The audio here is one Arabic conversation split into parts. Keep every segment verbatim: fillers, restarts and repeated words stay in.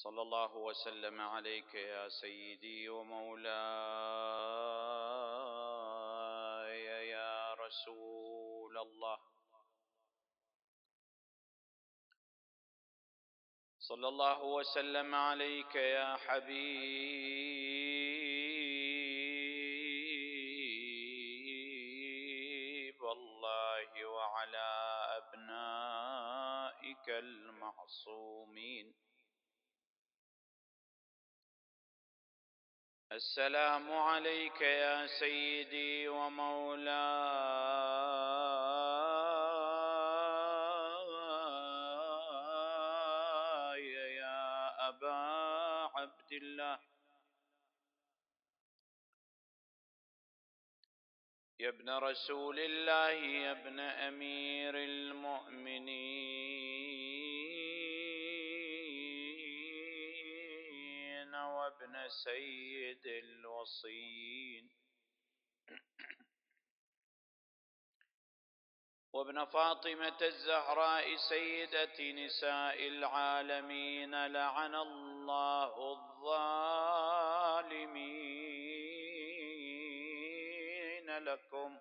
صلى الله وسلم عليك يا سيدي ومولاي يا رسول الله. صلى الله وسلم عليك يا حبيب الله وعلى أبنائك المعصومين. السلام عليك يا سيدي ومولاي يا أبا عبد الله، يا ابن رسول الله، يا ابن أمير المؤمنين وابن سيد الوصيين، وابن فاطمة الزهراء سيدة نساء العالمين. لعن الله الظالمين لكم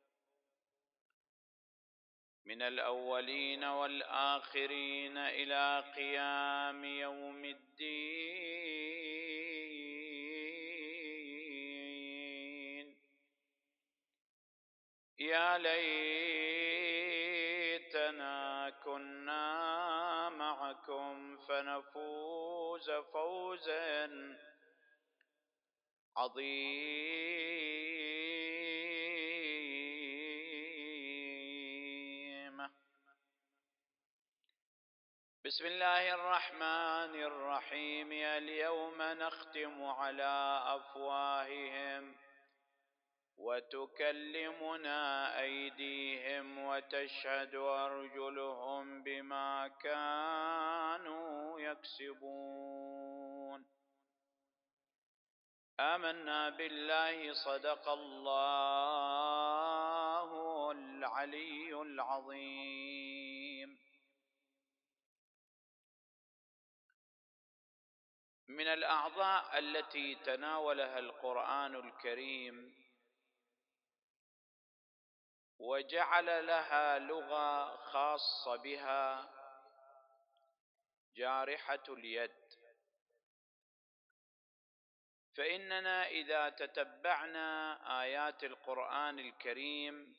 من الأولين والآخرين إلى قيام يوم الدين. يا ليتنا كنا معكم فنفوز فوزا عظيما. بسم الله الرحمن الرحيم. اليوم نختم على أفواههم وتكلمنا أيديهم وتشهد أرجلهم بما كانوا يكسبون. آمنا بالله، صدق الله العلي العظيم. من الأعضاء التي تناولها القرآن الكريم وجعل لها لغة خاصة بها جارحة اليد. فإننا إذا تتبعنا آيات القرآن الكريم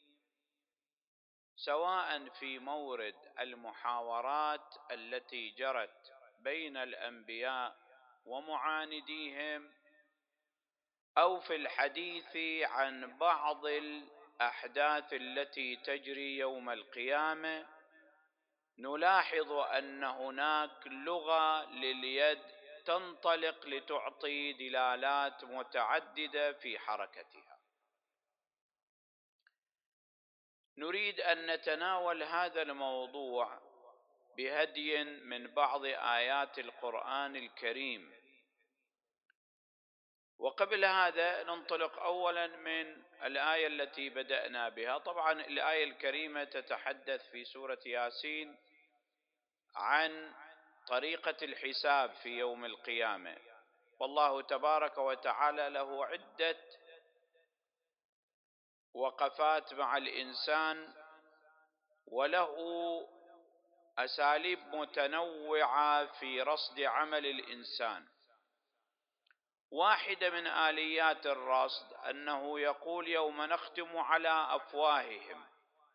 سواء في مورد المحاورات التي جرت بين الأنبياء ومعانديهم، أو في الحديث عن بعض الأحداث التي تجري يوم القيامة، نلاحظ أن هناك لغة لليد تنطلق لتعطي دلالات متعددة في حركتها. نريد أن نتناول هذا الموضوع بهدي من بعض آيات القرآن الكريم. وقبل هذا ننطلق أولا من الآية التي بدأنا بها. طبعا الآية الكريمة تتحدث في سورة ياسين عن طريقة الحساب في يوم القيامة، والله تبارك وتعالى له عدة وقفات مع الإنسان وله أساليب متنوعة في رصد عمل الإنسان. واحدة من آليات الرصد أنه يقول يوم نختم على أفواههم،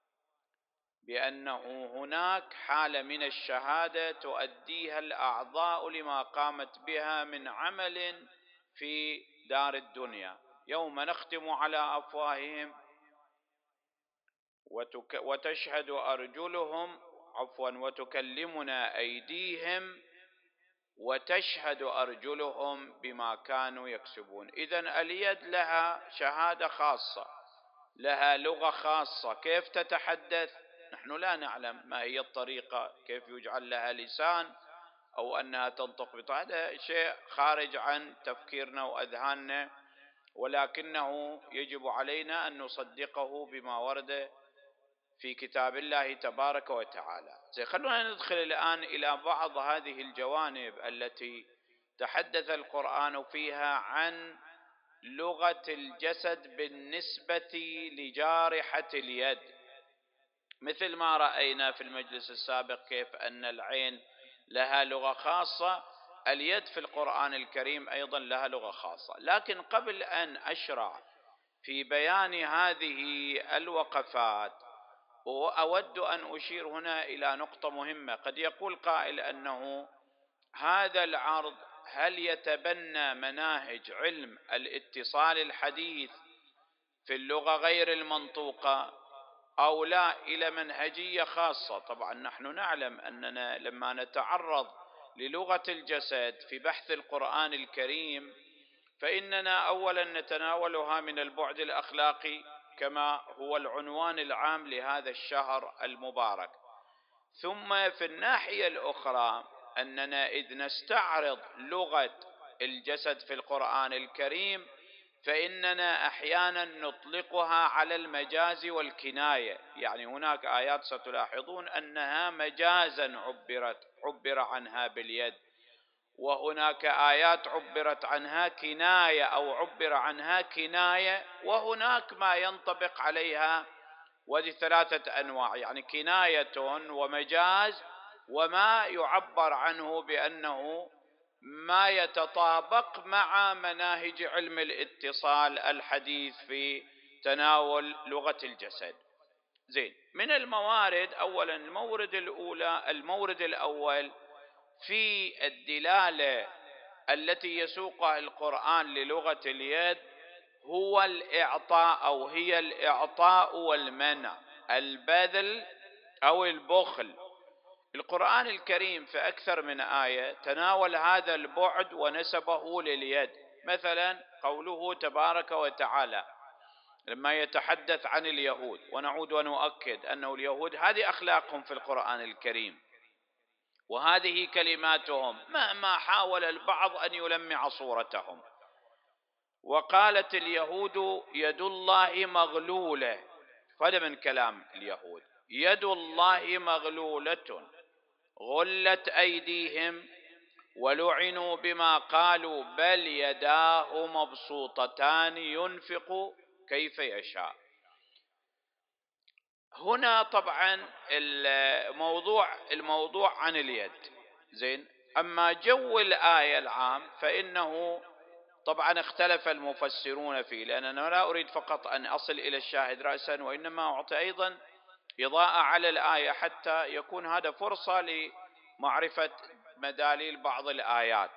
بأنه هناك حالة من الشهادة تؤديها الأعضاء لما قامت بها من عمل في دار الدنيا. يوم نختم على أفواههم وتشهد أرجلهم عفوا وتكلمنا أيديهم وتشهد أرجلهم بما كانوا يكسبون. إذن اليد لها شهادة خاصة، لها لغة خاصة. كيف تتحدث؟ نحن لا نعلم ما هي الطريقة، كيف يجعل لها لسان أو أنها تنطق بطريقة، هذا شيء خارج عن تفكيرنا وأذهاننا، ولكنه يجب علينا أن نصدقه بما ورد في كتاب الله تبارك وتعالى. خلونا ندخل الآن إلى بعض هذه الجوانب التي تحدث القرآن فيها عن لغة الجسد بالنسبة لجارحة اليد، مثل ما رأينا في المجلس السابق كيف أن العين لها لغة خاصة، اليد في القرآن الكريم أيضا لها لغة خاصة. لكن قبل أن أشرع في بيان هذه الوقفات وأود أن أشير هنا إلى نقطة مهمة. قد يقول قائل أنه هذا العرض هل يتبنى مناهج علم الاتصال الحديث في اللغة غير المنطوقة أو لا إلى منهجية خاصة؟ طبعا نحن نعلم أننا لما نتعرض للغة الجسد في بحث القرآن الكريم فإننا أولا نتناولها من البعد الأخلاقي كما هو العنوان العام لهذا الشهر المبارك، ثم في الناحية الأخرى أننا إذ نستعرض لغة الجسد في القرآن الكريم فإننا أحيانا نطلقها على المجاز والكناية، يعني هناك آيات ستلاحظون أنها مجازا عبرت عبر عنها باليد، وهناك آيات عبرت عنها كناية أو عبر عنها كناية، وهناك ما ينطبق عليها، وهذه ثلاثة أنواع، يعني كناية ومجاز وما يعبر عنه بأنه ما يتطابق مع مناهج علم الاتصال الحديث في تناول لغة الجسد. زين، من الموارد أولا المورد الأولى المورد الأول في الدلالة التي يسوقها القرآن للغة اليد هو الإعطاء أو هي الإعطاء والمنع، البذل أو البخل. القرآن الكريم في أكثر من آية تناول هذا البعد ونسبه لليد، مثلا قوله تبارك وتعالى لما يتحدث عن اليهود، ونعود ونؤكد أنه اليهود هذه أخلاقهم في القرآن الكريم وهذه كلماتهم مهما حاول البعض أن يلمع صورتهم. وقالت اليهود يد الله مغلولة، هذا من كلام اليهود، يد الله مغلولة غلت أيديهم ولعنوا بما قالوا بل يداه مبسوطتان ينفق كيف يشاء. هنا طبعا الموضوع الموضوع عن اليد. زين، أما جو الآية العام فإنه طبعا اختلف المفسرون فيه، لأن أنا لا أريد فقط أن أصل إلى الشاهد رأسا، وإنما أعطي أيضا إضاءة على الآية حتى يكون هذا فرصة لمعرفة مداليل بعض الآيات.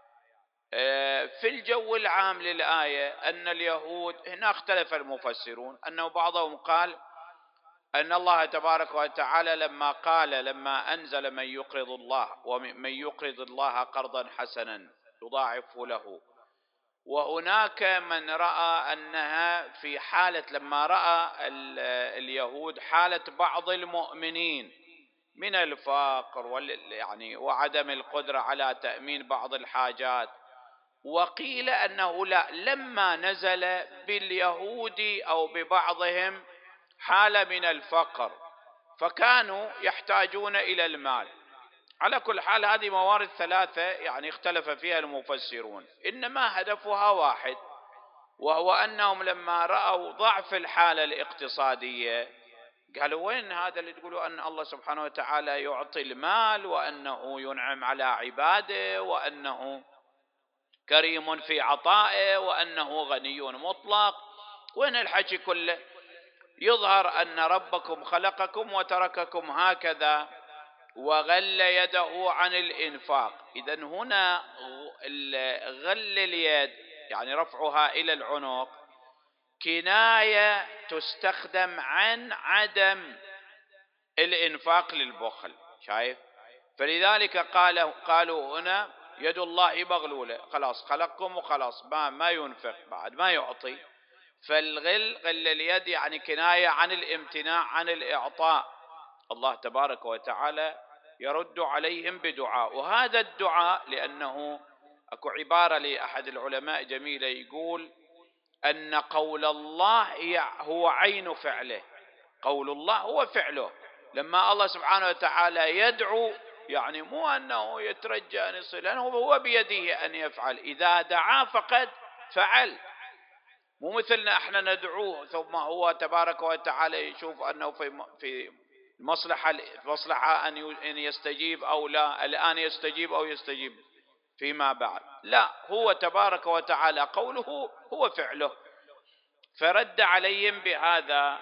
في الجو العام للآية أن اليهود هنا اختلف المفسرون، أنه بعضهم قال أن الله تبارك وتعالى لما قال لما أنزل من يقرض الله ومن يقرض الله قرضا حسنا يضاعفه له، وهناك من رأى أنها في حالة لما رأى اليهود حالة بعض المؤمنين من الفقر يعني وعدم القدرة على تأمين بعض الحاجات، وقيل أنه لا، لما نزل باليهود أو ببعضهم حالة من الفقر فكانوا يحتاجون إلى المال. على كل حال هذه موارد ثلاثة يعني اختلف فيها المفسرون، إنما هدفها واحد، وهو أنهم لما رأوا ضعف الحالة الاقتصادية قالوا وين هذا اللي تقولوا أن الله سبحانه وتعالى يعطي المال وأنه ينعم على عباده وأنه كريم في عطائه وأنه غني مطلق، وين الحكي كله؟ يظهر أن ربكم خلقكم وترككم هكذا وغل يده عن الإنفاق. إذن هنا غل اليد يعني رفعها إلى العنق كناية تستخدم عن عدم الإنفاق للبخل، شايف؟ فلذلك قالوا قالوا هنا يد الله مغلولة، خلاص خلقكم وخلاص ما ما ينفق بعد ما يعطي. فالغل غل اليد يعني كناية عن الامتناع عن الإعطاء. الله تبارك وتعالى يرد عليهم بدعاء، وهذا الدعاء لأنه أكو عبارة لأحد العلماء جميلة يقول أن قول الله هو عين فعله، قول الله هو فعله. لما الله سبحانه وتعالى يدعو يعني مو أنه يترجى أن يصل، لأنه هو بيده أن يفعل، إذا دعا فقد فعل. مو مثلنا احنا ندعوه ثم هو تبارك وتعالى يشوف أنه في في مصلحة مصلحة أن يستجيب أو لا، الآن يستجيب أو يستجيب فيما بعد. لا، هو تبارك وتعالى قوله هو فعله. فرد عليهم بهذا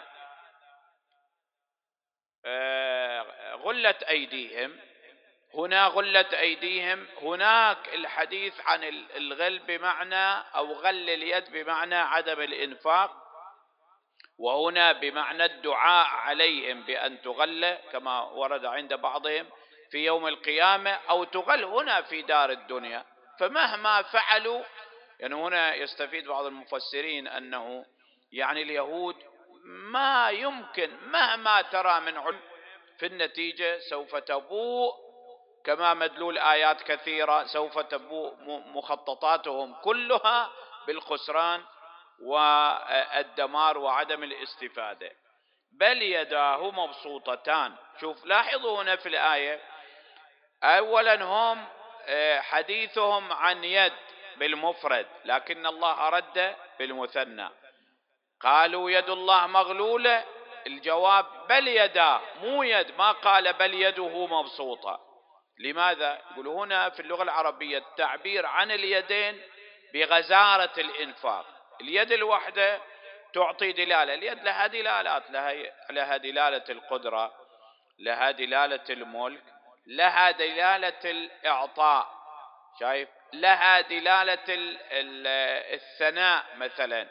غلت أيديهم. هنا غلت أيديهم، هناك الحديث عن الغل بمعنى أو غل اليد بمعنى عدم الإنفاق، وهنا بمعنى الدعاء عليهم بأن تغل كما ورد عند بعضهم في يوم القيامة، أو تغل هنا في دار الدنيا. فمهما فعلوا، يعني هنا يستفيد بعض المفسرين أنه يعني اليهود ما يمكن مهما ترى من علم في النتيجة سوف تبوء، كما مدلول آيات كثيرة سوف تبوء مخططاتهم كلها بالخسران والدمار وعدم الاستفادة. بل يداه مبسوطتان. شوف لاحظوا هنا في الآية، أولا هم حديثهم عن يد بالمفرد، لكن الله رد بالمثنى. قالوا يد الله مغلولة، الجواب بل يداه، مو يد، ما قال بل يده مبسوطة. لماذا؟ يقول هنا في اللغة العربية التعبير عن اليدين بغزارة الإنفاق. اليد الواحدة تعطي دلالة، اليد لها دلالات، لها, لها دلالة القدرة، لها دلالة الملك، لها دلالة الإعطاء، شايف، لها دلالة الثناء مثلا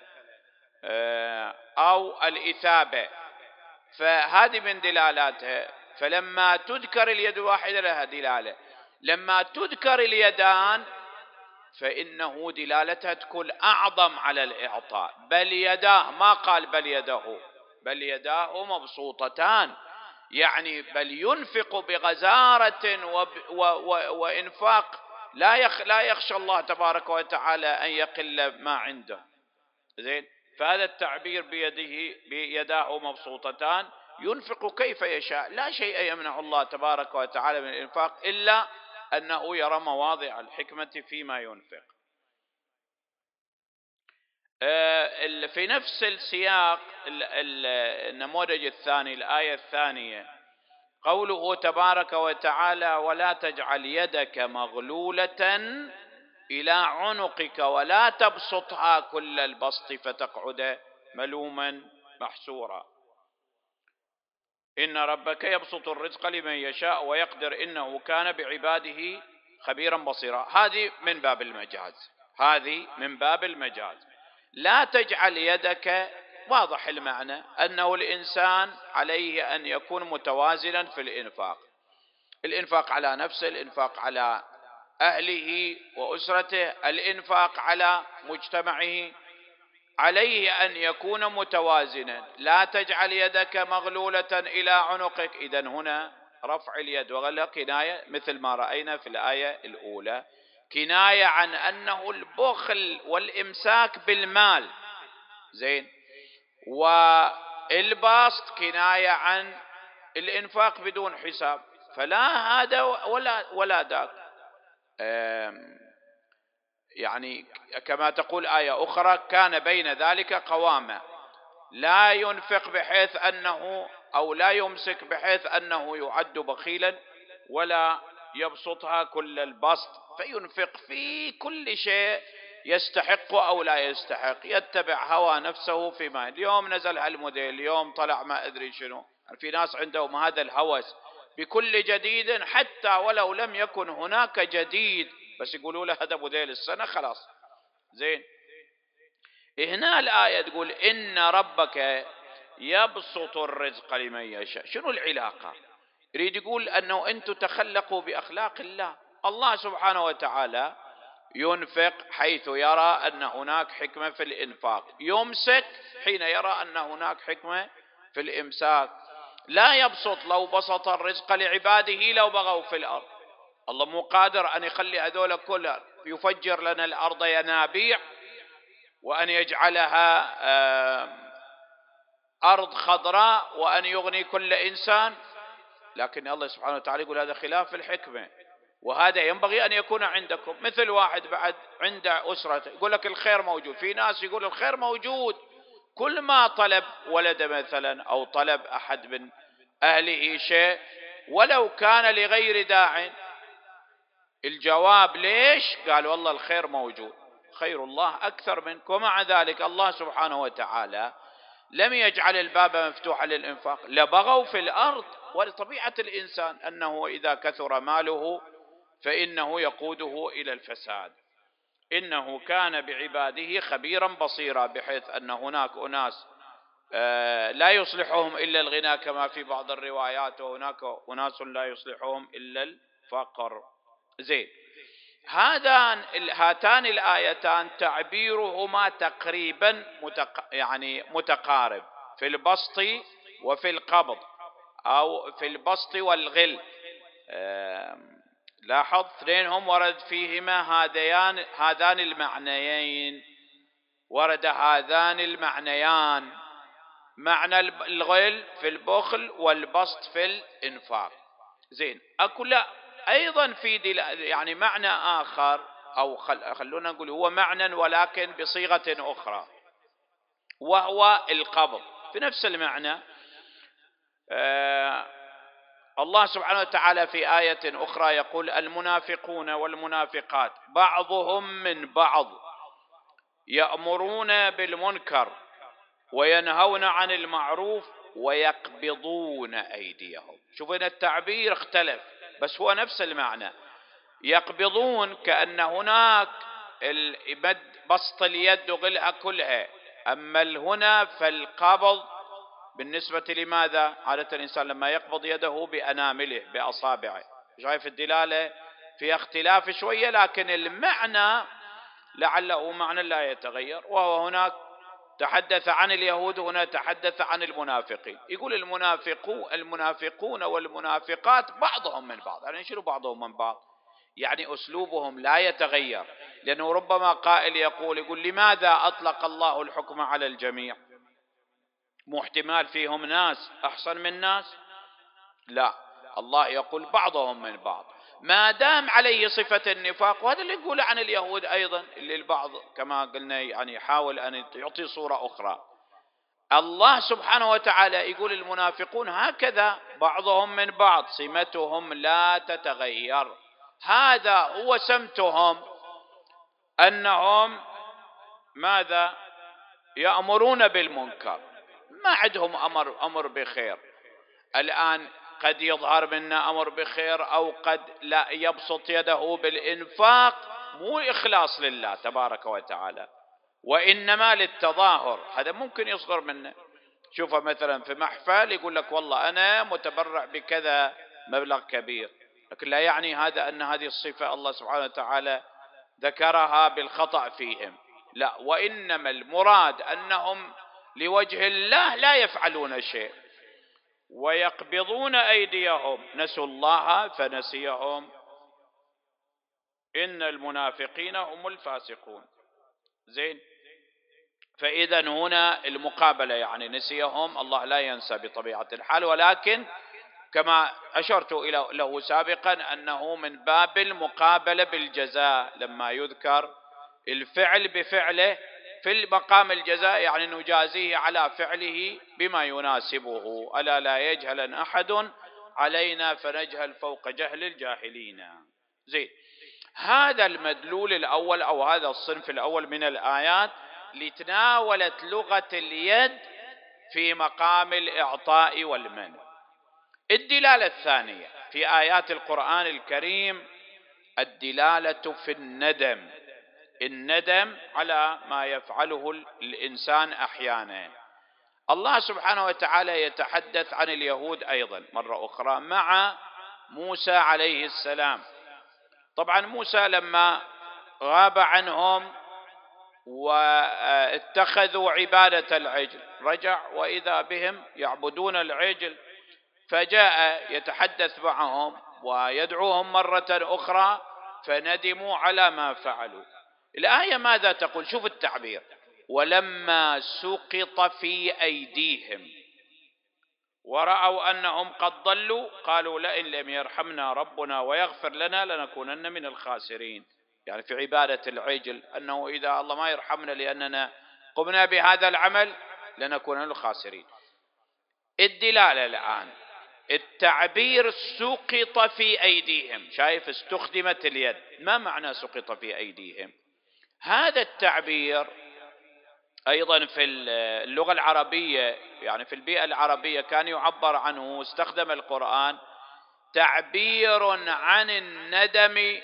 أو الإثابة، فهذه من دلالاتها. فلما تذكر اليد الواحدة لها دلالة، لما تذكر اليدان فإنه دلالتها تكون أعظم على الإعطاء. بل يداه، ما قال بل يده، بل يداه مبسوطتان، يعني بل ينفق بغزارة وإنفاق لا يخ لا يخشى الله تبارك وتعالى أن يقل ما عنده. زين، فهذا التعبير بيده بيداه مبسوطتان، ينفق كيف يشاء، لا شيء يمنع الله تبارك وتعالى من الإنفاق إلا أنه يرى مواضع الحكمة فيما ينفق. في نفس السياق النموذج الثاني، الآية الثانية، قوله تبارك وتعالى ولا تجعل يدك مغلولة إلى عنقك ولا تبسطها كل البسط فتقعد ملوما محسورا. إن ربك يبسط الرزق لمن يشاء ويقدر إنه كان بعباده خبيرا بصيرا. هذه من باب المجاز، هذه من باب المجاز. لا تجعل يدك، واضح المعنى أنه الإنسان عليه أن يكون متوازنا في الإنفاق، الإنفاق على نفسه، الإنفاق على أهله وأسرته، الإنفاق على مجتمعه، عليه أن يكون متوازنا. لا تجعل يدك مغلولة إلى عنقك. إذن هنا رفع اليد وغلها كناية مثل ما رأينا في الآية الأولى، كناية عن أنه البخل والإمساك بالمال. زين، والباسط كناية عن الإنفاق بدون حساب. فلا هذا ولا ولا ذاك، يعني كما تقول آية أخرى كان بين ذلك قوامة، لا ينفق بحيث أنه أو لا يمسك بحيث أنه يعد بخيلا، ولا يبسطها كل البسط فينفق في كل شيء يستحق أو لا يستحق، يتبع هوى نفسه فيما اليوم نزل هالموديل، اليوم طلع ما أدري شنو. في ناس عندهم هذا الهوس بكل جديد، حتى ولو لم يكن هناك جديد بس يقولوا له هذا موديل السنة خلاص. زين، هنا الآية تقول إن ربك يبسط الرزق لمن يشاء. شنو العلاقة؟ يريد يقول أنه أنتم تخلقوا بأخلاق الله. الله سبحانه وتعالى ينفق حيث يرى أن هناك حكمة في الإنفاق، يمسك حين يرى أن هناك حكمة في الإمساك. لا يبسط، لو بسط الرزق لعباده لو بغوا في الأرض. الله مو قادر أن يخلي هذول كلها، يفجر لنا الأرض ينابيع وأن يجعلها أرض خضراء وأن يغني كل إنسان؟ لكن الله سبحانه وتعالى يقول هذا خلاف الحكمة، وهذا ينبغي أن يكون عندكم. مثل واحد بعد عنده أسرة يقول لك الخير موجود، في ناس يقول الخير موجود، كل ما طلب ولد مثلا أو طلب أحد من أهله شيء ولو كان لغير داع، الجواب ليش؟ قال والله الخير موجود، خير الله أكثر منك. ومع ذلك الله سبحانه وتعالى لم يجعل الباب مفتوحا للإنفاق، لبغوا في الأرض. ولطبيعة الإنسان أنه إذا كثر ماله فإنه يقوده إلى الفساد. إنه كان بعباده خبيرا بصيرا، بحيث أن هناك أناس لا يصلحهم إلا الغنى كما في بعض الروايات، وهناك أناس لا يصلحهم إلا الفقر. زين، هذان هاتان الآيتان تعبيرهما تقريبا متق... يعني متقارب في البسط وفي القبض، أو في البسط والغل. لاحظ اثنينهم ورد فيهما هذيان هذان المعنيين، ورد هذان المعنيان، معنى الغل في البخل والبسط في الإنفاق. زين، أكو لا أيضا في يعني معنى آخر، أو خل... خلونا نقول هو معنى ولكن بصيغة أخرى، وهو القبض في نفس المعنى. آه الله سبحانه وتعالى في آية أخرى يقول المنافقون والمنافقات بعضهم من بعض يأمرون بالمنكر وينهون عن المعروف ويقبضون أيديهم. شوفوا هنا التعبير اختلف بس هو نفس المعنى. يقبضون كأن هناك المد بسط اليد وغلها كلها، أما هنا فالقبض بالنسبة لماذا؟ عادة الإنسان لما يقبض يده بأنامله بأصابعه. شايف الدلالة في اختلاف شوية، لكن المعنى لعله معنى لا يتغير. وهو هناك تحدث عن اليهود، هنا تحدث عن المنافقين. يقول المنافقون المنافقون والمنافقات بعضهم من بعض. يعني شنو بعضهم من بعض؟ يعني أسلوبهم لا يتغير، لأنه ربما قائل يقول يقول لماذا أطلق الله الحكم على الجميع؟ مو احتمال فيهم ناس أحسن من ناس؟ لا، الله يقول بعضهم من بعض ما دام عليه صفة النفاق. وهذا اللي يقول عن اليهود أيضا، اللي البعض كما قلنا يعني يحاول أن يعطي صورة أخرى. الله سبحانه وتعالى يقول المنافقون هكذا بعضهم من بعض، سمتهم لا تتغير، هذا هو سمتهم، أنهم ماذا؟ يأمرون بالمنكر، ما عندهم أمر أمر بخير. الآن قد يظهر منا أمر بخير أو قد لا يبسط يده بالإنفاق، مو إخلاص لله تبارك وتعالى وإنما للتظاهر. هذا ممكن يصدر منه. شوف مثلا في محفل يقول لك والله أنا متبرع بكذا مبلغ كبير، لكن لا يعني هذا أن هذه الصفة الله سبحانه وتعالى ذكرها بالخطأ فيهم، لا، وإنما المراد أنهم لوجه الله لا يفعلون شيء. ويقبضون أيديهم، نسوا الله فنسيهم، إن المنافقين هم الفاسقون. زين، فإذا هنا المقابلة، يعني نسيهم، الله لا ينسى بطبيعة الحال، ولكن كما أشرت إلى له سابقا أنه من باب المقابلة بالجزاء، لما يذكر الفعل بفعله في المقام الجزاء يعني نجازيه على فعله بما يناسبه. ألا لا يجهل أحد علينا فنجهل فوق جهل الجاهلين. زين، هذا المدلول الأول أو هذا الصنف الأول من الآيات لتناولت لغة اليد في مقام الإعطاء والمنع. الدلالة الثانية في آيات القرآن الكريم الدلالة في الندم، الندم على ما يفعله الإنسان أحيانا. الله سبحانه وتعالى يتحدث عن اليهود أيضا مرة أخرى مع موسى عليه السلام. طبعا موسى لما غاب عنهم واتخذوا عبادة العجل رجع وإذا بهم يعبدون العجل، فجاء يتحدث معهم ويدعوهم مرة أخرى فندموا على ما فعلوا. الآية ماذا تقول؟ شوف التعبير: ولما سقط في أيديهم. ورأوا أنهم قد ضلوا قالوا لئن لم يرحمنا ربنا ويغفر لنا لنكونن من الخاسرين. يعني في عبادة العجل أنه إذا الله ما يرحمنا لأننا قمنا بهذا العمل لنكون من الخاسرين. الدلالة الآن التعبير سقط في أيديهم، شايف استخدمت اليد، ما معنى سقط في أيديهم؟ هذا التعبير أيضا في اللغة العربية، يعني في البيئة العربية كان يعبر عنه، استخدم القرآن تعبير عن الندم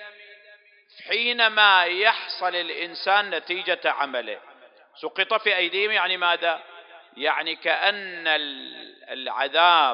حينما يحصل الإنسان نتيجة عمله. سقط في أيديهم يعني ماذا؟ يعني كأن العذاب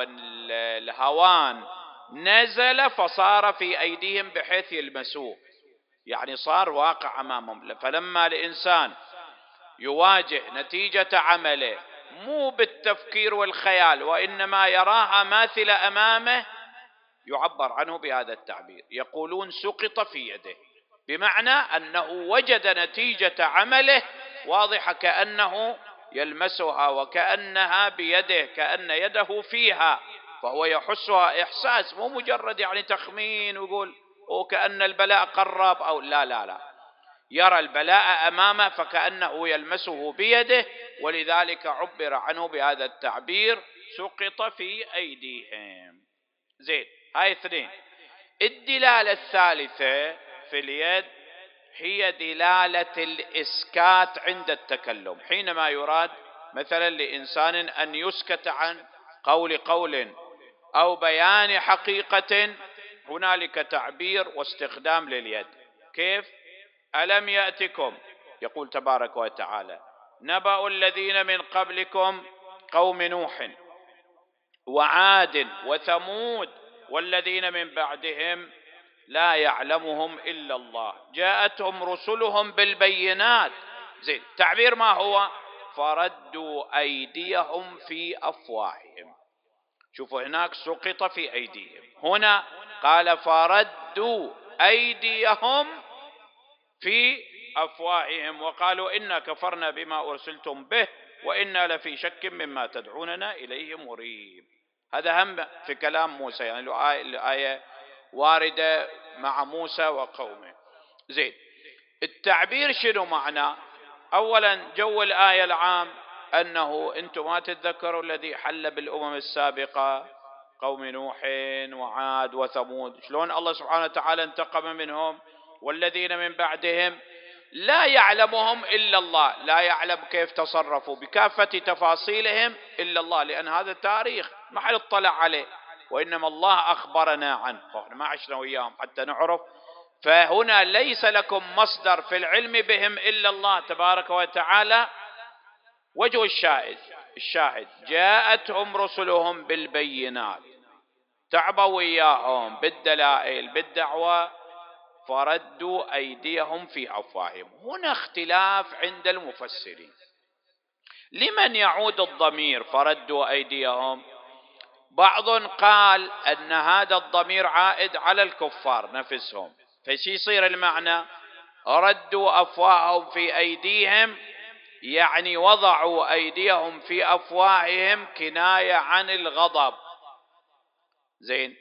والهوان نزل فصار في أيديهم بحيث يلمسوه، يعني صار واقع أمامهم. فلما الإنسان يواجه نتيجة عمله مو بالتفكير والخيال وإنما يراها ماثلة أمامه يعبر عنه بهذا التعبير، يقولون سقط في يده، بمعنى أنه وجد نتيجة عمله واضحة كأنه يلمسها وكأنها بيده، كأن يده فيها، فهو يحسها إحساس، مو مجرد يعني تخمين ويقول وكأن البلاء قرب أو لا لا لا، يرى البلاء أمامه فكأنه يلمسه بيده، ولذلك عبر عنه بهذا التعبير سقط في أيديهم. زين، هاي اثنين. الدلالة الثالثة في اليد هي دلالة الإسكات عند التكلم، حينما يراد مثلا لإنسان أن يسكت عن قول قول أو بيان حقيقة، هنالك تعبير واستخدام لليد. كيف؟ ألم يأتكم، يقول تبارك وتعالى نبأ الذين من قبلكم قوم نوح وعاد وثمود والذين من بعدهم لا يعلمهم إلا الله جاءتهم رسلهم بالبينات. زين، تعبير ما هو؟ فردوا أيديهم في أفواههم. شوفوا هناك سقط في أيديهم، هنا قال فردوا أيديهم في أفواههم وقالوا إنا كفرنا بما أرسلتم به وإنا لفي شك مما تدعوننا إليه مريب. هذا هم في كلام موسى، يعني الآية واردة مع موسى وقومه. زين، التعبير شنو معنى؟ أولا جو الآية العام أنه أنتم ما تتذكروا الذي حل بالأمم السابقة قوم نوح وعاد وثمود، شلون الله سبحانه وتعالى انتقم منهم، والذين من بعدهم لا يعلمهم إلا الله، لا يعلم كيف تصرفوا بكافة تفاصيلهم إلا الله، لأن هذا التاريخ ما حد اطلع عليه وإنما الله أخبرنا عنه، فإحنا ما عشنا وياهم حتى نعرف. فهنا ليس لكم مصدر في العلم بهم إلا الله تبارك وتعالى. وجه الشاهد الشاهد جاءتهم رسلهم بالبينات، تعبوا وياهم بالدلائل بالدعوة، فردوا أيديهم في أفواههم. هنا اختلاف عند المفسرين، لمن يعود الضمير فردوا أيديهم؟ بعض قال أن هذا الضمير عائد على الكفار نفسهم، فشي يصير المعنى ردوا أفواههم في أيديهم، يعني وضعوا أيديهم في أفواههم كناية عن الغضب. زين،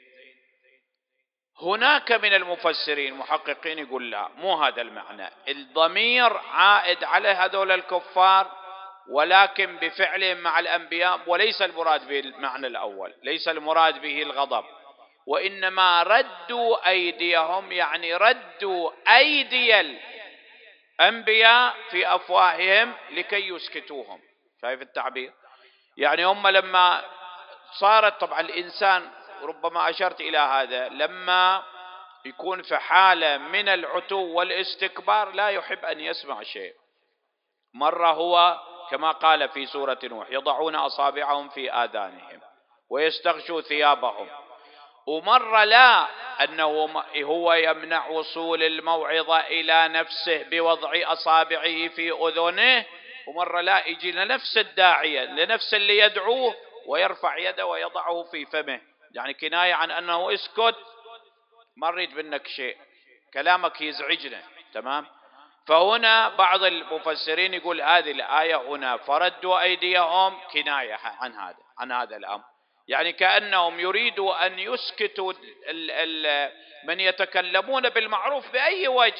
هناك من المفسرين محققين يقول لا، مو هذا المعنى، الضمير عائد على هذول الكفار ولكن بفعلهم مع الأنبياء، وليس المراد به المعنى الأول، ليس المراد به الغضب، وإنما ردوا أيديهم يعني ردوا أيدي الأنبياء في أفواههم لكي يسكتوهم. شايف التعبير؟ يعني هم لما صارت، طبعا الإنسان ربما أشرت إلى هذا، لما يكون في حالة من العتو والاستكبار لا يحب أن يسمع شيء. مرة هو كما قال في سورة نوح يضعون أصابعهم في آذانهم ويستغشوا ثيابهم، ومرة لا، أنه هو يمنع وصول الموعظة إلى نفسه بوضع أصابعه في أذنه، ومرة لا، يجي لنفس الداعية لنفس اللي يدعوه ويرفع يده ويضعه في فمه، يعني كناية عن أنه اسكت، ما نريد منك شيء، كلامك يزعجنا. تمام؟ فهنا بعض المفسرين يقول هذه الآية هنا فردوا أيديهم كناية عن هذا عن هذا الأمر، يعني كأنهم يريدوا أن يسكتوا من يتكلمون بالمعروف بأي وجه،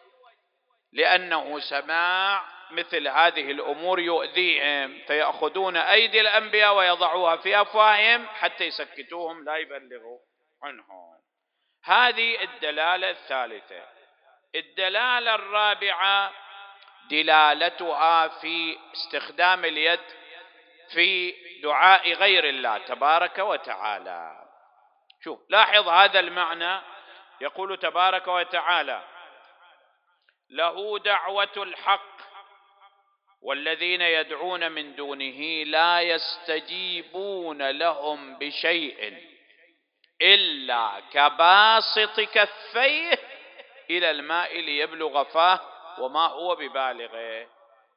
لأنه سماع مثل هذه الأمور يؤذيهم، فيأخذون أيدي الأنبياء ويضعوها في أفواههم حتى يسكتوهم لا يبلغوا عنهم. هذه الدلالة الثالثة. الدلالة الرابعة دلالتها في استخدام اليد في دعاء غير الله تبارك وتعالى. شوف لاحظ هذا المعنى، يقول تبارك وتعالى: له دعوة الحق والذين يدعون من دونه لا يستجيبون لهم بشيء إلا كباسط كفيه إلى الماء ليبلغ فاه وما هو ببالغه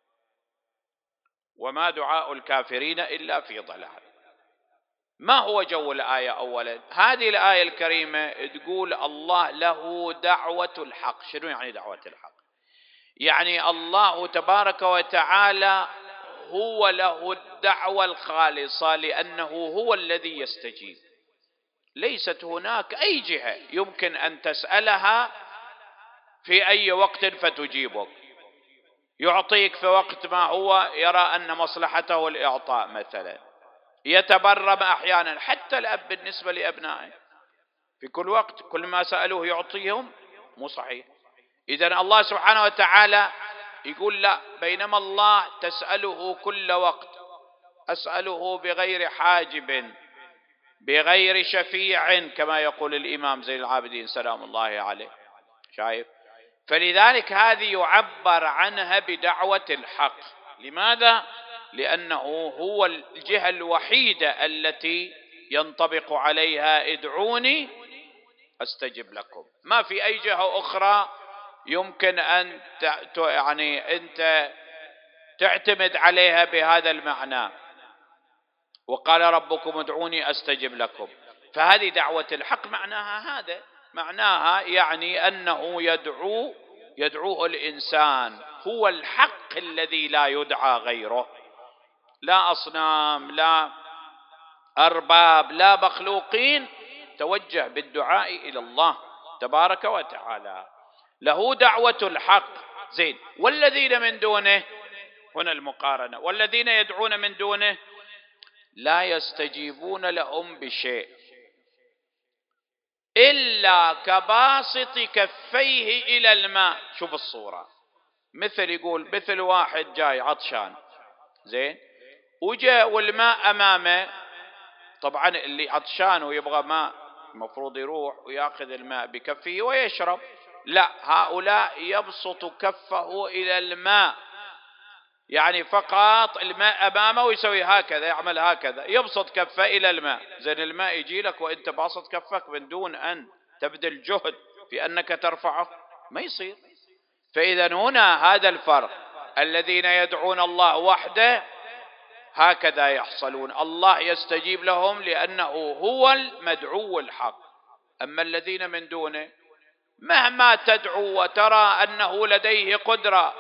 وما دعاء الكافرين إلا في ضلال. ما هو جو الآية؟ أولا هذه الآية الكريمة تقول الله له دعوة الحق. شنو يعني دعوة الحق؟ يعني الله تبارك وتعالى هو له الدعوة الخالصة، لأنه هو الذي يستجيب. ليست هناك أي جهة يمكن أن تسألها في أي وقت فتجيبك. يعطيك في وقت ما هو يرى أن مصلحته الإعطاء مثلا، يتبرم أحيانا، حتى الأب بالنسبة لأبنائه في كل وقت كل ما سألوه يعطيهم، مو صحيح. إذن الله سبحانه وتعالى يقول لا، بينما الله تسأله كل وقت، أسأله بغير حاجب بغير شفيع كما يقول الإمام زين العابدين سلام الله عليه. شايف؟ فلذلك هذه يعبر عنها بدعوة الحق. لماذا؟ لأنه هو الجهة الوحيدة التي ينطبق عليها ادعوني أستجب لكم. ما في أي جهة أخرى يمكن أن يعني أنت تعتمد عليها بهذا المعنى. وقال ربكم ادعوني أستجب لكم، فهذه دعوة الحق معناها هذا، معناها يعني أنه يدعو يدعوه الإنسان، هو الحق الذي لا يدعى غيره، لا أصنام لا أرباب لا مخلوقين، توجه بالدعاء إلى الله تبارك وتعالى. له دعوة الحق. زين، والذين من دونه، هنا المقارنة، والذين يدعون من دونه لا يستجيبون لهم بشيء إلا كباسط كفيه إلى الماء. شوف الصورة، مثل يقول مثل واحد جاي عطشان، زين، وجاء والماء أمامه. طبعا اللي عطشان ويبغى ماء المفروض يروح ويأخذ الماء بكفه ويشرب. لا، هؤلاء يبسط كفه إلى الماء، يعني فقط الماء أمامه ويسوي هكذا، يعمل هكذا، يبسط كفه إلى الماء. زين، الماء يجي لك وإنت باسط كفك من دون أن تبذل جهد في أنك ترفعه، ما يصير. فإذا هنا هذا الفرق، الذين يدعون الله وحده هكذا يحصلون، الله يستجيب لهم لأنه هو المدعو الحق. أما الذين من دونه مهما تدعو وترى أنه لديه قدرة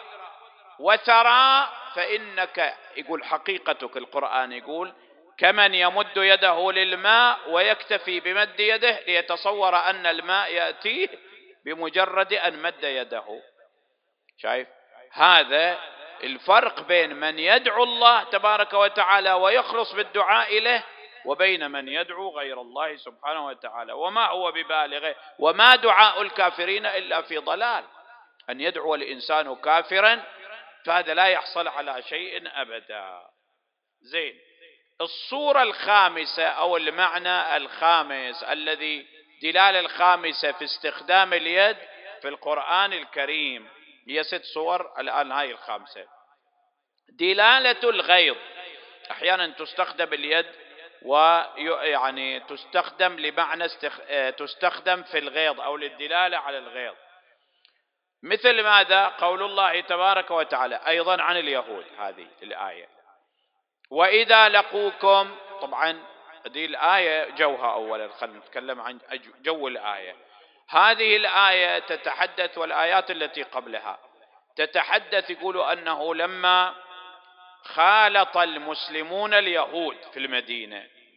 وترى، فإنك يقول حقيقتك، القرآن يقول كمن يمد يده للماء ويكتفي بمد يده ليتصور أن الماء يأتيه بمجرد أن مد يده. شايف؟ هذا الفرق بين من يدعو الله تبارك وتعالى ويخلص بالدعاء له، وبين من يدعو غير الله سبحانه وتعالى وما هو ببالغه. وما دعاء الكافرين إلا في ضلال. أن يدعو الإنسان كافرا فهذا لا يحصل على شيء أبدا. زين، الصورة الخامسة أو المعنى الخامس الذي دلالة الخامسة في استخدام اليد في القرآن الكريم، هي ست صور الآن، هاي الخامسة. دلالة الغيظ، أحيانا تستخدم اليد ويعني تستخدم لمعنى استخ... تستخدم في الغيظ أو للدلالة على الغيظ. مثل ماذا؟ قول الله تبارك وتعالى أيضا عن اليهود، هذه الآية: وإذا لقوكم. طبعا هذه الآية جوها أولا، خلينا نتكلم عن جو الآية. هذه الآية تتحدث، والآيات التي قبلها تتحدث، يقول أنه لما خالط المسلمون اليهود في المدينة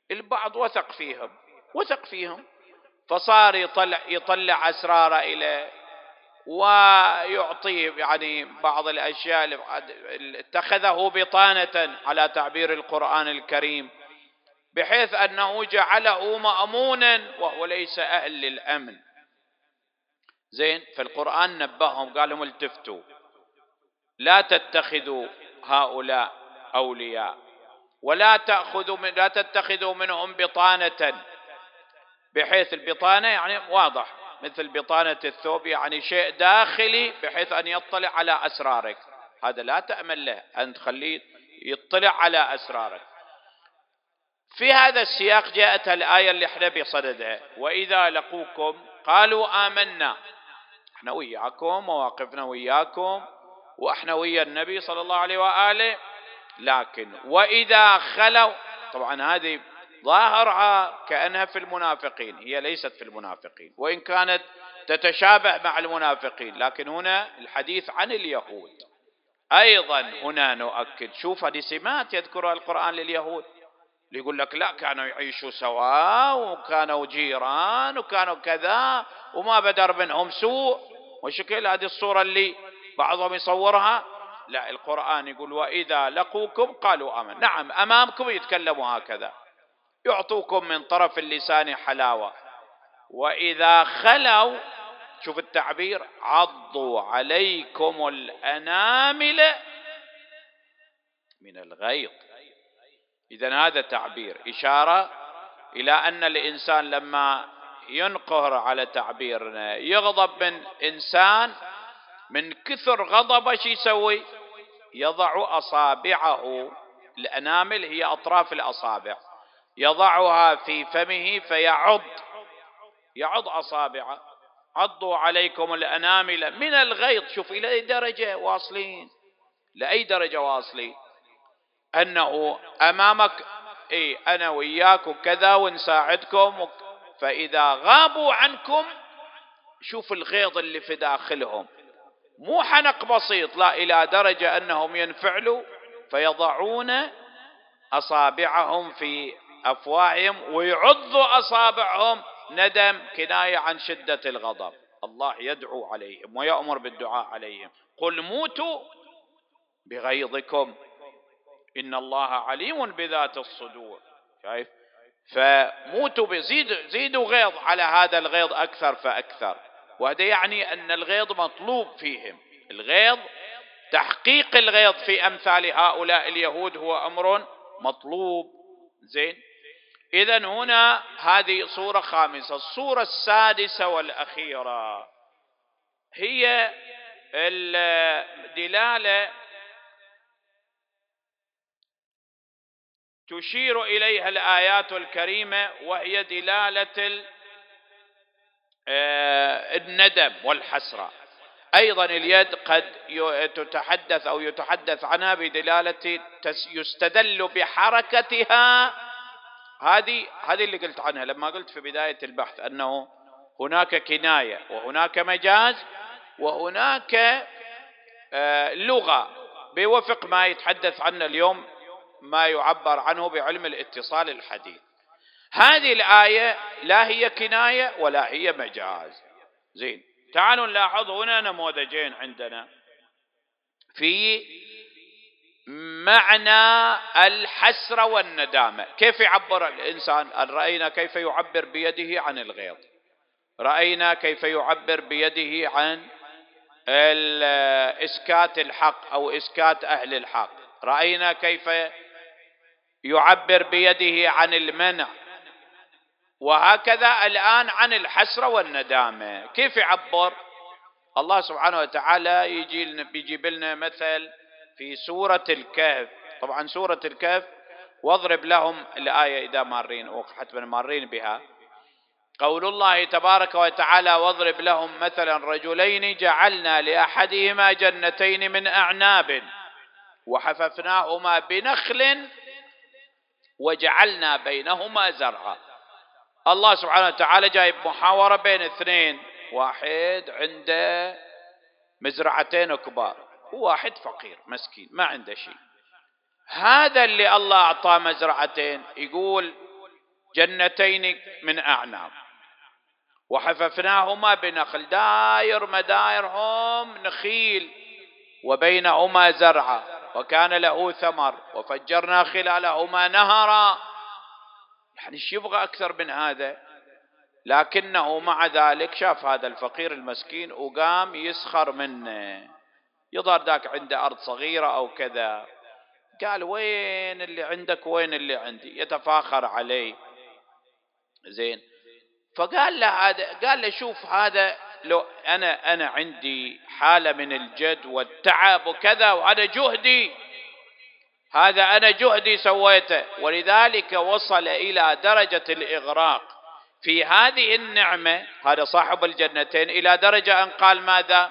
البعض وثق فيهم وثق فيهم فصار يطلع يطلع أسراره إليه ويعطيه يعني بعض الأشياء اللي اتخذه بطانة على تعبير القرآن الكريم، بحيث أنه جعله مأمونا وهو ليس أهل للأمن. زين، فالقرآن نبههم قال لهم التفتوا، لا تتخذوا هؤلاء أولياء، ولا تأخذوا من لا تتخذوا منهم بطانة، بحيث البطانة يعني واضح مثل بطانة الثوب، يعني شيء داخلي بحيث أن يطلع على أسرارك، هذا لا تأمن له أن تخليه يطلع على أسرارك. في هذا السياق جاءت الآية اللي احنا بصددها، وإذا لقوكم قالوا آمنا، احنا وياكم مواقفنا وياكم واحنا ويا النبي صلى الله عليه وآله، لكن وإذا خلوا، طبعا هذه ظاهرها كأنها في المنافقين، هي ليست في المنافقين وإن كانت تتشابه مع المنافقين، لكن هنا الحديث عن اليهود. أيضا هنا نؤكد، شوف هذه سمات يذكرها القرآن لليهود، اللي يقول لك لا كانوا يعيشوا سوا وكانوا جيران وكانوا كذا وما بدر منهم سوء وشكل، هذه الصورة اللي بعضهم يصورها. لا، القرآن يقول وإذا لقوكم قالوا آمن، نعم أمامكم يتكلموا هكذا، يعطوكم من طرف اللسان حلاوة، وإذا خلوا، شوف التعبير، عضوا عليكم الأنامل من الغيظ. إذن هذا تعبير إشارة إلى أن الإنسان لما ينقهر على تعبيرنا يغضب من إنسان، من كثر غضبه شو يسوي؟ يضع أصابعه، الأنامل هي أطراف الأصابع، يضعها في فمه فيعض يعض أصابعه. عضوا عليكم الأنامل من الغيظ. شوف إلى أي درجة واصلين، لأي درجة واصلين، أنه أمامك إيه أنا وياك وكذا ونساعدكم، فإذا غابوا عنكم شوف الغيظ اللي في داخلهم، مو حنق بسيط، لا، إلى درجة أنهم ينفعلوا فيضعون أصابعهم في أفواههم ويعضوا أصابعهم، ندم كناية عن شدة الغضب. الله يدعو عليهم ويأمر بالدعاء عليهم، قل موتوا بغيظكم إن الله عليم بذات الصدور. شايف؟ فموتوا بزيد زيدوا غيظ على هذا الغيظ أكثر فأكثر، وهذا يعني أن الغيظ مطلوب فيهم، الغيظ تحقيق الغيظ في أمثال هؤلاء اليهود هو أمر مطلوب. زين، إذن هنا هذه صورة خامسة. الصورة السادسة والأخيرة هي الدلالة تشير إليها الآيات الكريمة، وهي دلالة الندم والحسرة. أيضا اليد قد تتحدث أو يتحدث عنها بدلالة يستدل بحركتها. هذه هذه اللي قلت عنها لما قلت في بداية البحث أنه هناك كناية وهناك مجاز وهناك لغة بوفق ما يتحدث عنه اليوم ما يعبر عنه بعلم الاتصال الحديث. هذه الآية لا هي كناية ولا هي مجاز. زين، تعالوا نلاحظ هنا نموذجين عندنا في معنى الحسرة والندامة. كيف يعبر الإنسان؟ رأينا كيف يعبر بيده عن الغيظ، رأينا كيف يعبر بيده عن إسكات الحق أو إسكات أهل الحق، رأينا كيف يعبر بيده عن المنع، وهكذا الآن عن الحسرة والندامة. كيف يعبر؟ الله سبحانه وتعالى يجي بيجيب لنا مثل في سورة الكهف. طبعا سورة الكهف واضرب لهم الآية إذا مارين وحتما مارين بها، قول الله تبارك وتعالى واضرب لهم مثلا رجلين جعلنا لأحدهما جنتين من أعناب وحففناهما بنخل وجعلنا بينهما زرعا. الله سبحانه وتعالى جايب محاورة بين اثنين، واحد عنده مزرعتين كبار وواحد فقير مسكين ما عنده شيء. هذا اللي الله أعطاه مزرعتين يقول جنتين من أعناب وحففناهما بنخل، داير مدايرهم نخيل وبينهما زرعا وكان له ثمر وفجرنا خلالهما نهرا. يعني ايش يبغى أكثر من هذا؟ لكنه مع ذلك شاف هذا الفقير المسكين وقام يسخر منه، يظهر ذاك عنده أرض صغيرة أو كذا، قال وين اللي عندك وين اللي عندي، يتفاخر عليه. زين، فقال له هذا، قال له شوف هذا لو أنا أنا عندي حالة من الجد والتعب وكذا، وهذا جهدي، هذا أنا جهدي سويته، ولذلك وصل إلى درجة الإغراق في هذه النعمة هذا صاحب الجنتين، إلى درجة أن قال ماذا؟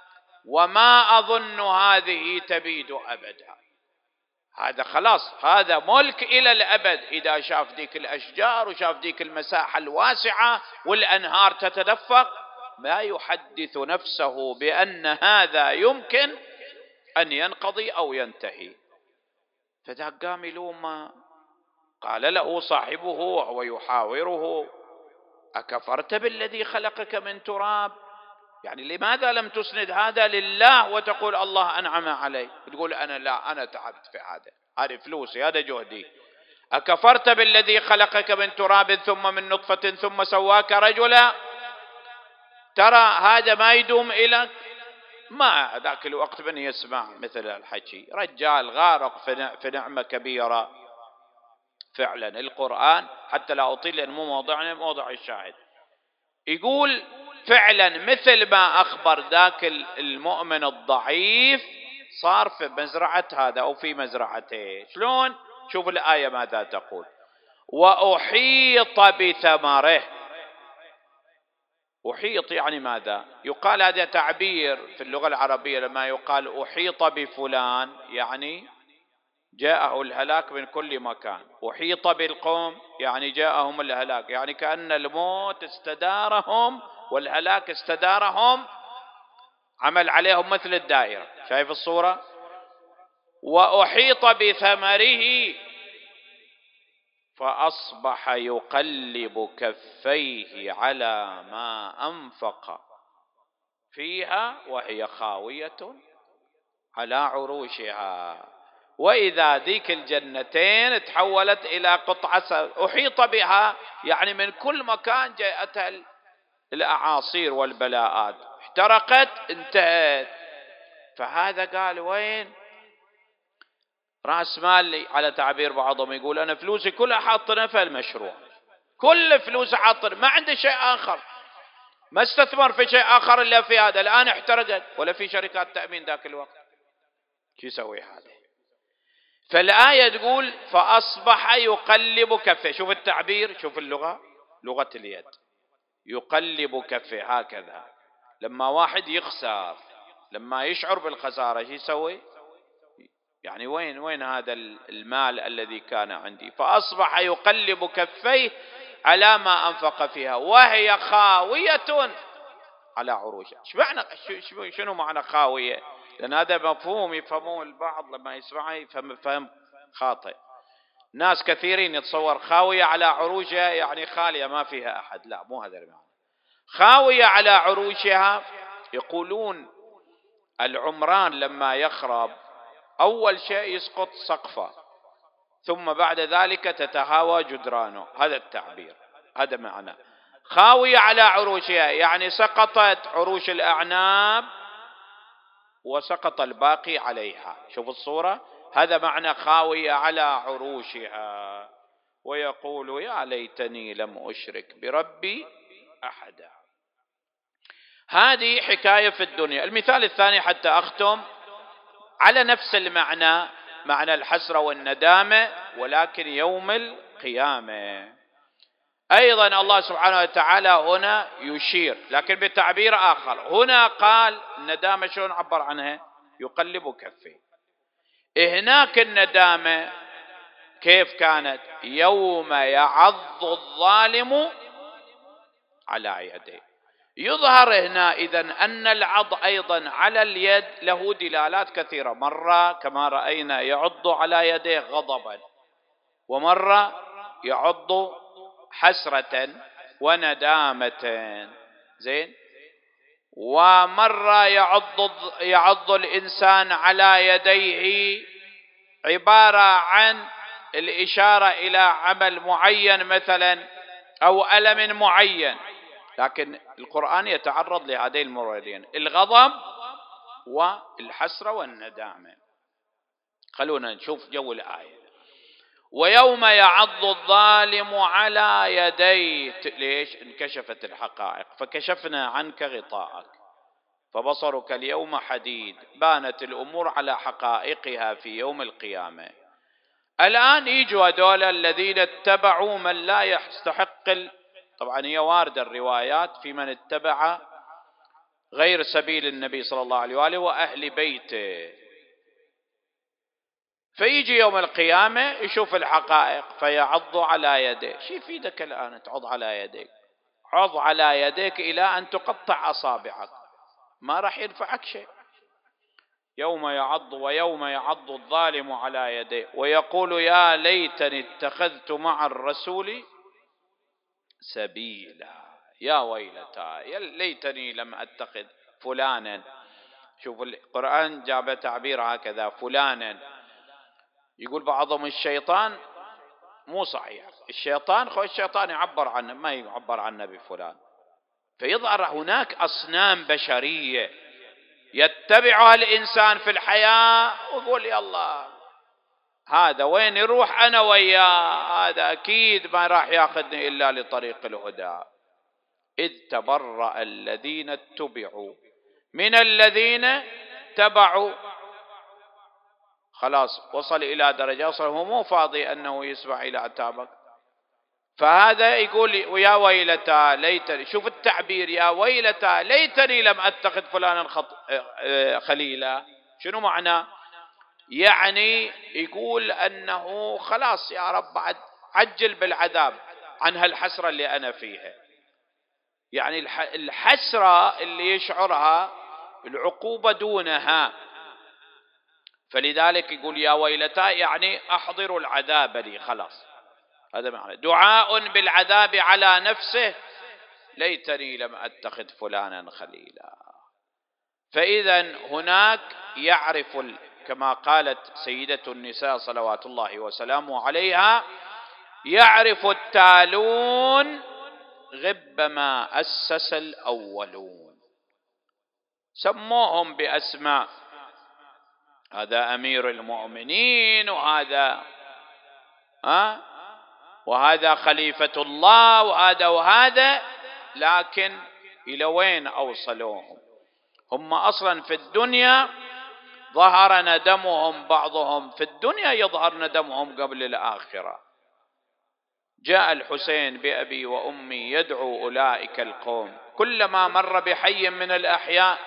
وما أظن هذه تبيد أبدا. هذا خلاص، هذا ملك إلى الأبد. إذا شاف ديك الأشجار وشاف ديك المساحة الواسعة والأنهار تتدفق، ما يحدث نفسه بأن هذا يمكن أن ينقضي أو ينتهي. فذاك قام يلومه، قال له صاحبه وهو يحاوره: أكفرت بالذي خلقك من تراب؟ يعني لماذا لم تسند هذا لله وتقول الله أنعم علي؟ تقول أنا لا، أنا تعبت في هذا، هذه فلوسي، هذا جهدي. أكفرت بالذي خلقك من تراب ثم من نطفة ثم سواك رجلا؟ ترى هذا ما يدوم إليك. ما ذاك الوقت من يسمع مثل الحكي، رجال غارق في نعمة كبيرة. فعلا القرآن، حتى لا أطيل لأن مو موضوعنا، موضوع الشاهد، يقول فعلا مثل ما أخبر ذاك المؤمن الضعيف صار في مزرعة هذا أو في مزرعته. شلون؟ شوف الآية ماذا تقول: وأحيط بثمره. أحيط يعني ماذا؟ يقال هذا تعبير في اللغة العربية، لما يقال أحيط بفلان يعني جاءه الهلاك من كل مكان. أحيط بالقوم يعني جاءهم الهلاك، يعني كأن الموت استدارهم والهلاك استدارهم، عمل عليهم مثل الدائرة. شايف الصورة؟ وأحيط بثمره فأصبح يقلب كفيه على ما أنفق فيها وهي خاوية على عروشها. وإذا ذيك الجنتين تحولت إلى قطعة أحيط بها، يعني من كل مكان جاءتها الأعاصير والبلاءات، احترقت، انتهت. فهذا قال وين رأس مالي؟ على تعبير بعضهم يقول أنا فلوسي كلها حاطنها في المشروع، كل فلوسي حاطنها، ما عنده شيء آخر، ما استثمر في شيء آخر إلا في هذا. الآن احترقت، ولا في شركات تأمين ذاك الوقت، شو يسوي هذا؟ فالآية تقول فأصبح يقلب كفه. شوف التعبير، شوف اللغة، لغة اليد، يقلب كفه هكذا. لما واحد يخسر، لما يشعر بالخسارة شو يسوي؟ يعني وين وين هذا المال الذي كان عندي؟ فأصبح يقلب كفيه على ما أنفق فيها وهي خاوية على عروشها. شنو معنى خاوية؟ لأن هذا مفهوم يفهمون البعض لما يسمعه يفهم فهم خاطئ. ناس كثيرين يتصور خاوية على عروشها يعني خالية ما فيها أحد، لا، مو هذا المعنى. خاوية على عروشها، يقولون العمران لما يخرب أول شيء يسقط سقفه، ثم بعد ذلك تتهاوى جدرانه، هذا التعبير، هذا معنى خاوية على عروشها، يعني سقطت عروش الأعناب وسقط الباقي عليها. شوف الصورة، هذا معنى خاوية على عروشها. ويقول يا ليتني لم أشرك بربي أحدا. هذه حكاية في الدنيا. المثال الثاني حتى أختم على نفس المعنى، معنى الحسرة والندامة، ولكن يوم القيامة أيضا الله سبحانه وتعالى هنا يشير، لكن بتعبير آخر. هنا قال الندامة شلون عبر عنها؟ يقلب كفه. هناك الندامة كيف كانت؟ يوم يعض الظالم على يديه. يظهر هنا إذن أن العض أيضا على اليد له دلالات كثيرة. مرة كما رأينا يعض على يديه غضبا، ومرة يعض حسرة وندامة. زين. ومرة يعض يعض الإنسان على يديه عبارة عن الإشارة إلى عمل معين مثلا أو ألم معين، لكن القرآن يتعرض لهذين الموردين: الغضب والحسرة والندامة. خلونا نشوف جو الآية. ويوم يعض الظالم على يديه. ليش؟ انكشفت الحقائق. فكشفنا عنك غطاءك فبصرك اليوم حديد. بانت الأمور على حقائقها في يوم القيامة. الآن يجوا هذول الذين اتبعوا من لا يستحق ال... طبعا هي واردة الروايات في من اتبع غير سبيل النبي صلى الله عليه وآله وأهل بيته. فيجي يوم القيامة يشوف الحقائق فيعض على يديه. شي يفيدك الآن تعض على يديك؟ عض على يديك إلى أن تقطع أصابعك، ما راح ينفعك شيء. يوم يعض ويوم يعض الظالم على يديه ويقول يا ليتني اتخذت مع الرسول سبيلا. يا ويلتى يا ليتني لم أتخذ فلانا. شوف القرآن جاب تعبير هكذا فلانا. يقول بعضهم الشيطان، مو صحيح، الشيطان خو الشيطان يعبر عنه، ما يعبر عنه بفلان. فيظهر هناك أصنام بشرية يتبعها الإنسان في الحياة ويقول يلا هذا وين يروح أنا وياه، هذا أكيد ما راح ياخذني إلا لطريق الهدى. إذ تبرأ الذين اتبعوا من الذين تبعوا. خلاص وصل إلى درجة وصل هو مو فاضي أنه يسمع إلى عتابك. فهذا يقول يا ويلتى ليتني، شوف التعبير، يا ويلتى ليتني لم أتخذ فلانا خط... خليلا. شنو معناه؟ يعني يقول أنه خلاص يا رب بعد عجل بالعذاب عن هالحسرة اللي أنا فيها. يعني الحسرة اللي يشعرها العقوبة دونها. فلذلك يقول يا ويلتى يعني أحضروا العذاب لي خلاص. هذا معنى دعاء بالعذاب على نفسه. ليتني لم أتخذ فلانا خليلا. فإذا هناك يعرف كما قالت سيدة النساء صلوات الله وسلامه عليها: يعرف التالون غب ما أسس الأولون. سموهم بأسماء، هذا أمير المؤمنين وهذا ها وهذا خليفة الله وهذا وهذا، لكن إلى وين أوصلوهم؟ هم أصلا في الدنيا ظهر ندمهم، بعضهم في الدنيا يظهر ندمهم قبل الآخرة. جاء الحسين بأبي وأمي يدعو أولئك القوم، كلما مر بحي من الأحياء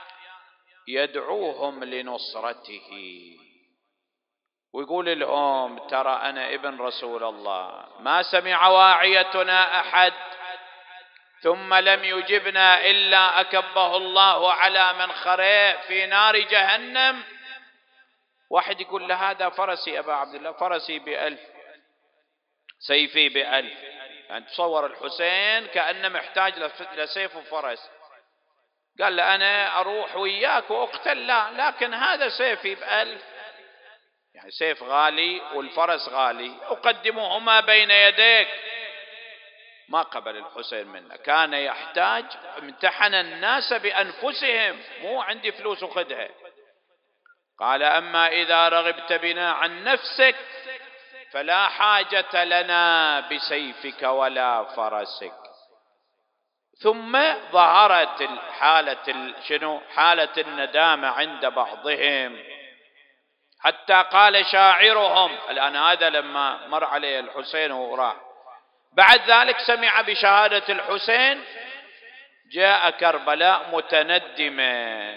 يدعوهم لنصرته ويقول لهم ترى أنا ابن رسول الله، ما سمع واعيتنا أحد ثم لم يجبنا إلا أكبه الله على منخره في نار جهنم. واحد يقول له هذا فرسي أبا عبد الله، فرسي بألف، سيفي بألف. يعني تصور الحسين كأنه محتاج لسيف وفرس. قال له أنا أروح وياك وأقتل، لا، لكن هذا سيفي بألف. يعني سيف غالي والفرس غالي، أقدمهما بين يديك. ما قبل الحسين منه، كان يحتاج، امتحن الناس بأنفسهم، مو عندي فلوس وخذها. قال أما إذا رغبت بنا عن نفسك فلا حاجة لنا بسيفك ولا فرسك. ثم ظهرت حالة شنو؟ حالة الندامة عند بعضهم، حتى قال شاعرهم، الآن هذا لما مر عليه الحسين وراح، بعد ذلك سمع بشهادة الحسين جاء كربلاء متندما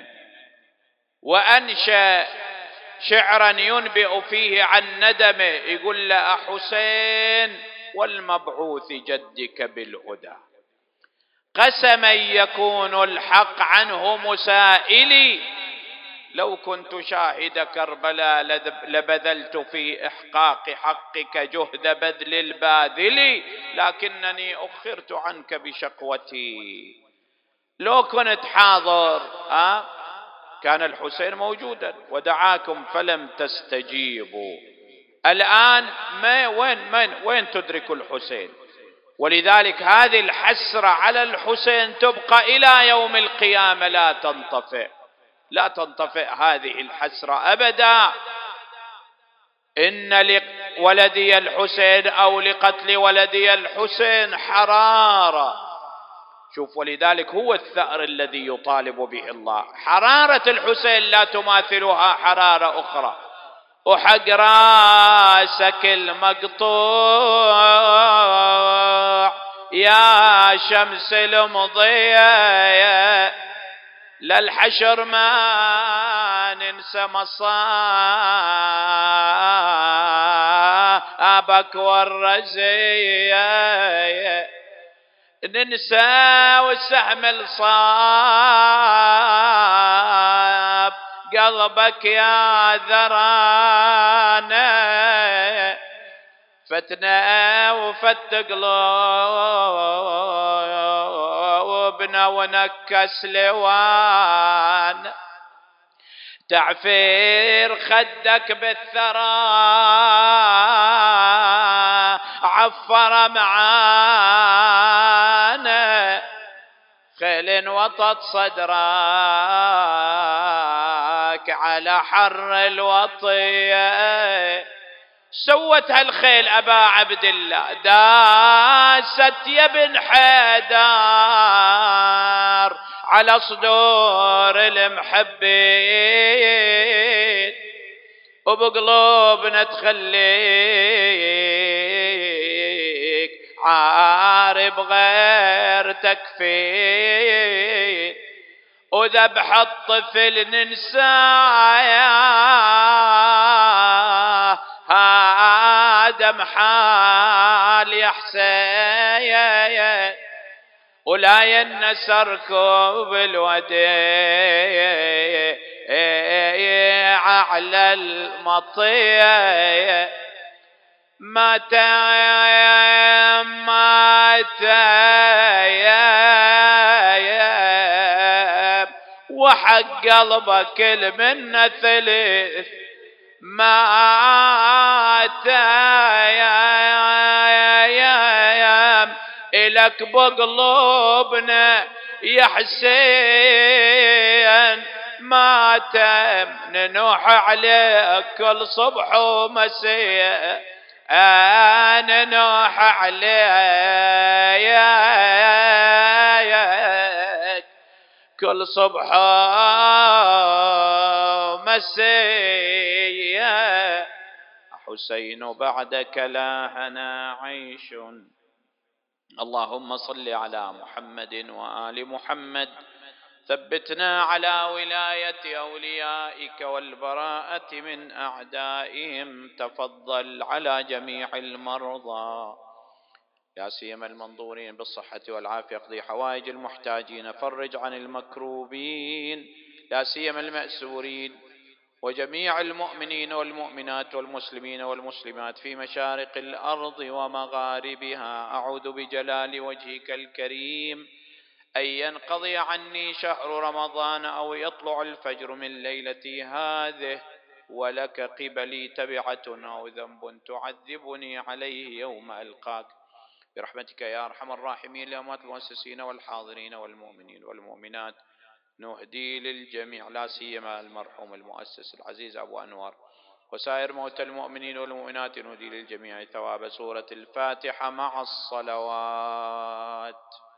وأنشأ شعرا ينبئ فيه عن ندمه، يقول له حسين والمبعوث جدك بالهدى قسما يكون الحق عنه مسائلي لو كنت شاهد كربلاء لبذلت في إحقاق حقك جهد بذل الباذل، لكنني أخرت عنك بشقوتي. لو كنت حاضر أه؟ كان الحسين موجودا ودعاكم فلم تستجيبوا. الآن ما وين من وين تدرك الحسين؟ ولذلك هذه الحسرة على الحسين تبقى إلى يوم القيامة، لا تنطفئ، لا تنطفئ هذه الحسرة أبدا. إن لولدي الحسين أو لقتل ولدي الحسين حرارة. شوف، ولذلك هو الثأر الذي يطالب به الله. حرارة الحسين لا تماثلها حرارة أخرى. وحق راسك المقطوع يا شمس المضية، للحشر ما ننسى مصابك والرزية، ننسى والسهم الصاب قلبك يا ذرانا، فتنا وفت قلوبنا ونكس لوان، تعفير خدك بالثرى عفر معانا، خيل وطت صدرك على حر الوطية. سوت هالخيل أبا عبد الله، داست يا بن حيدر على صدور المحبين، وبقلوبنا تخليك عارب غير تكفين، وذبح الطفل ننساه هذا محال يا حسين، ولا ينسى ركوب الوديع على المطية. مات مات وحق قلبك المنة ثلث، مات إلك بقلوبنا يا حسين، مات ننوح عليك كل صبح ومساء، ننوح عليك كل صبح ومساء. حسين بعدك لا هنا عيش. اللهم صل على محمد وآل محمد، ثبتنا على ولاية أوليائك والبراءة من أعدائهم. تفضل على جميع المرضى، لا سيما المنظورين بالصحة والعافية، اقضي حوائج المحتاجين، فرج عن المكروبين، لا سيما المأسورين، وجميع المؤمنين والمؤمنات والمسلمين والمسلمات في مشارق الأرض ومغاربها. أعوذ بجلال وجهك الكريم أن ينقضي عني شهر رمضان أو يطلع الفجر من ليلتي هذه ولك قبلي تبعة أو ذنب تعذبني عليه يوم ألقاك، برحمتك يا أرحم الراحمين. لأموات المؤسسين والحاضرين والمؤمنين والمؤمنات نهدي للجميع، لا سيما المرحوم المؤسس العزيز أبو أنور وسائر موتى المؤمنين والمؤمنات، نهدي للجميع ثواب سورة الفاتحة مع الصلوات.